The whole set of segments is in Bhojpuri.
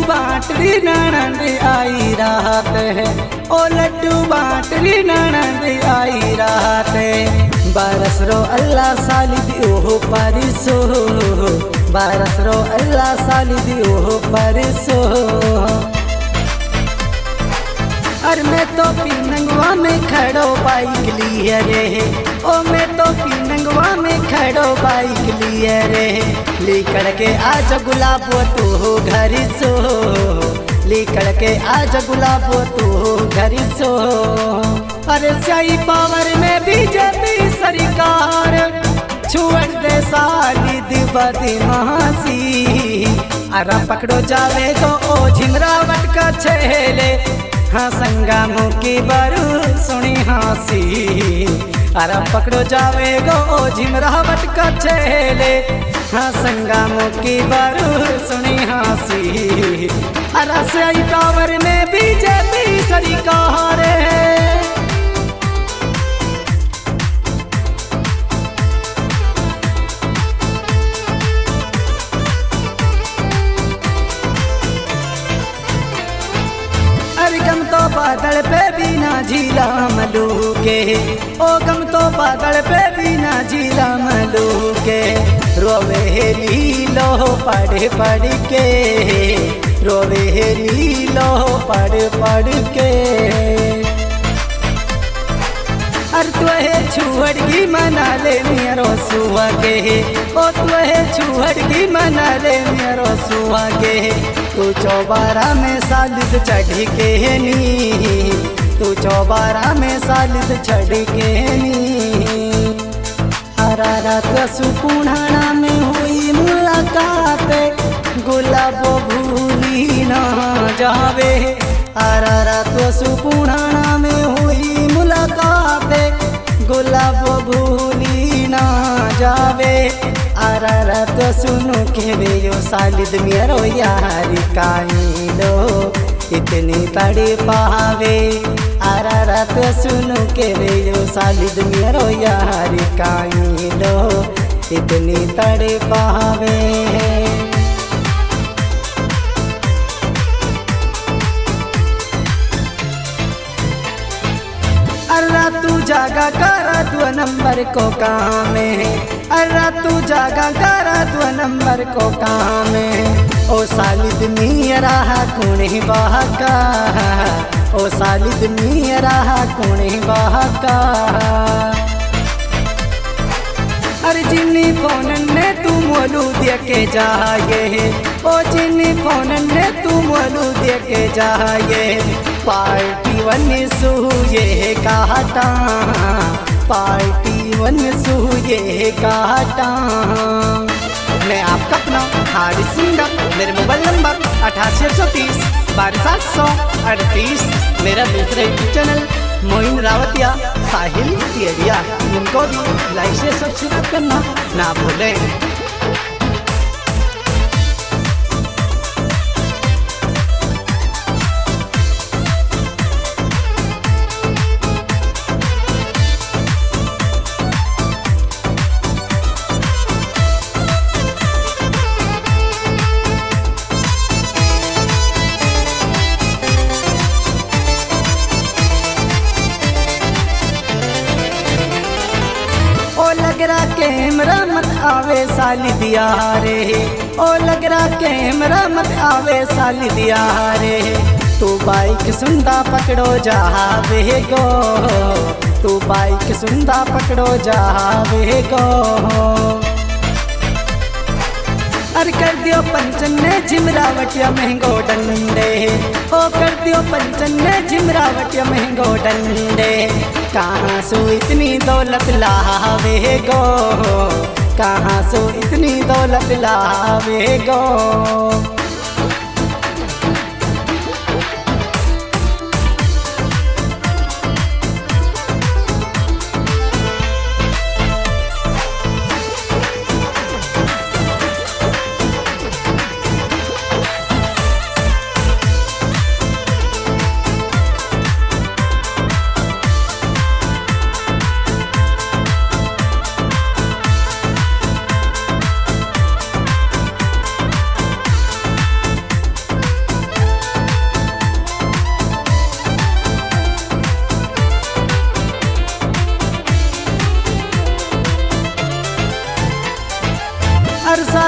बाटरी ननद आई रात है, ओ लड्डू बाटरी ननद आई रात है। बरस रो अल्लाह साली दियो परिसो, बरस रो अल्लाह साली दियो परिसो। और मैं तो पीनंगवा में खड़ो बाइक लिए रे, ओ मैं तो पीनंगवा में खड़ो बाइक लिए रे। लिकड़ के आज गुलाब तू घर सो, लिकड़ के आज गुलाब तू घर सो। अरे स्याही पावर में बीजेपी सरकार, छुड़ दे साली दिबदी महासी। अरे पकड़ो जावे तो ओ झिमरावट का छेले, हाँ संगा मुकी बरू सुनी हासी। अरे पकड़ो जावे गो ओ झिमरावट का चेले, हाँ संगा मुकी बरू सुनी हासी। अरे सही पावर में बीजेपी सरकार है। गम तो बादल पे बिना झीला मलू के, ओ गम तो बादल पे बिना झीला मलू के। रोवे लीलो पढ़ पढ़ के, रोवे लीलो पढ़ पढ़ के। अर तुहे छुहड़गी मना ले मेरो सुहागे, ओ तुहे छुहड़गी मना ले मेरो सुहागे। तू चौबारा में सालिद चढ़ के नी, तू चौबारा में सालिद चढ़ के नी। हरा रात सुपुणाना में हुई मुलाकात, गुलाब भूली ना जावे। हरा रात सुपुणाना में हुई मुलाकात, गुलाब भूली ना जावे। आरा तो सुनो के बेयो सालिद मेरो यार काई लो इतनी तड़े पावे। आरा तो सुनो के बेयो सालिद मेरो यार काई लो इतनी तड़े पावे। अल्लाह तू जागा करा 2 नंबर को काम है, अल्लाह तू जागा करा 2 नंबर को काम है। ओ सालिद मेरा कुणे बहका, ओ सालिद मेरा कुणे बहका। अरे जिन्नी फोन ने तू मोलू दे के जाए, ओ जिन्नी फोन ने तू मोलू दे के जाए। पार्टी वन सूये काटा, पार्टी वन सूये काटा। मैं आपका अपना हारिस सिंगर, मेरे मोबाइल नंबर 8830 12738। मेरा दूसरा यूट्यूब चैनल मोइन रावतिया साहिल तियरिया, इनको भी लाइक से सब्सक्राइब करना ना भूलें। लगरा कैमरा मत आवे साली दिया रे, ओ लगरा कैमरा मत आवे साली दिया रे। तू बाइक सुनता पकड़ो जावे गो, तू बाइक सुनता पकड़ो जावे गो। अरे कर दियो पंचन ने झिमरावटिया महंगो डंडे, ओ कर दियो पंचन ने झिमरावटिया महंगो डंडे। कहाँ सो इतनी दौलत लावे गो, कहाँ सो इतनी दौलत लावे गो।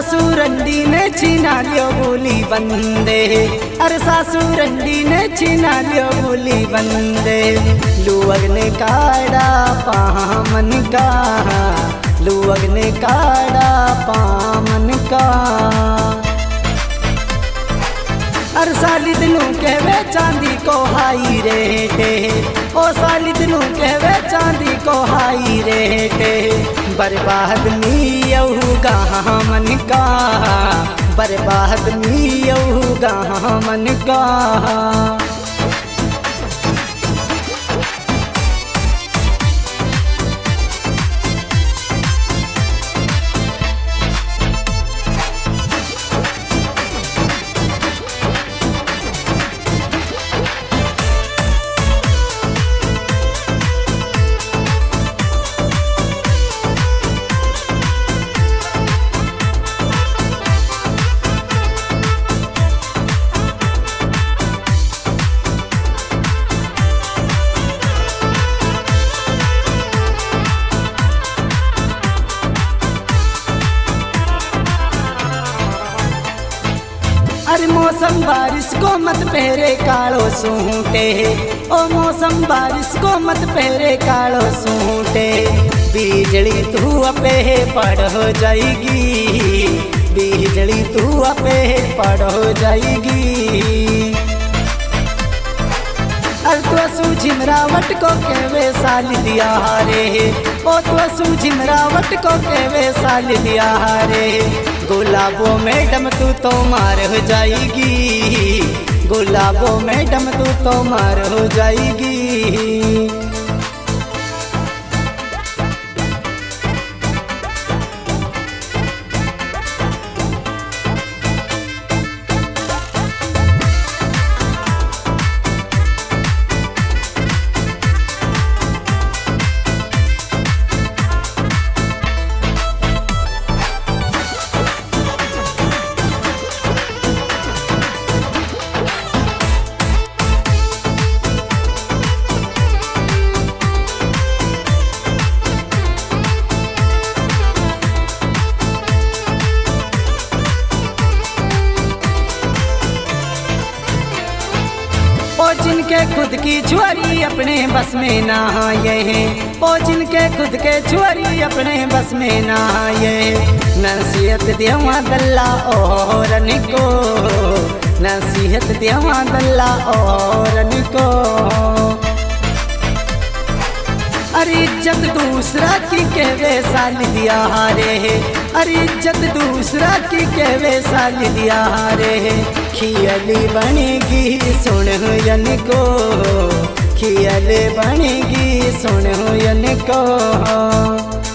सासुरंडी ने छीना लियो बोली बंदे, अरे सासुरंडी ने छीना लियो बोली बंदे। लुअग ने काड़ा पामन का, लुअग ने काड़ा पामन का। अर साली दिनू कहवे चांदी को हाई रेटे, ओ साली दिनू कहवे चांदी को हाई रेटे। बर्बाद मियऊ गामन का, बर्बाद मियऊ गामन का। अरे मौसम बारिश को मत पहरे कालो सूटे, ओ मौसम बारिश को मत पहरे कालो सूटे। बिजली तू अपे पड़ हो जाएगी, बिजली तू अपे पड़ हो जाएगी। तो झिमरावट को कहवे साल दिया रे, ओ तो झिमरावट को कहवे साल दिया रे। गुलाबो मैडम तू तो मार हो जाएगी, गुलाबो मैडम तू तो मार हो जाएगी। ओ जिनके खुद की छुआरी अपने बस में ना आए हैं, ओ जिनके खुद के छुआरी अपने बस में ना आए। नसीहत देवा दल्ला और निको, नसीहत देवा दल्ला और निको। अरे इज्जत दूसरा की कहवे साल दिया रे, अरे इज्जत दूसरा की कहवे साल दिया रे। खियली बनेगी सुन यन को, खियली बनेगी सुन यन को।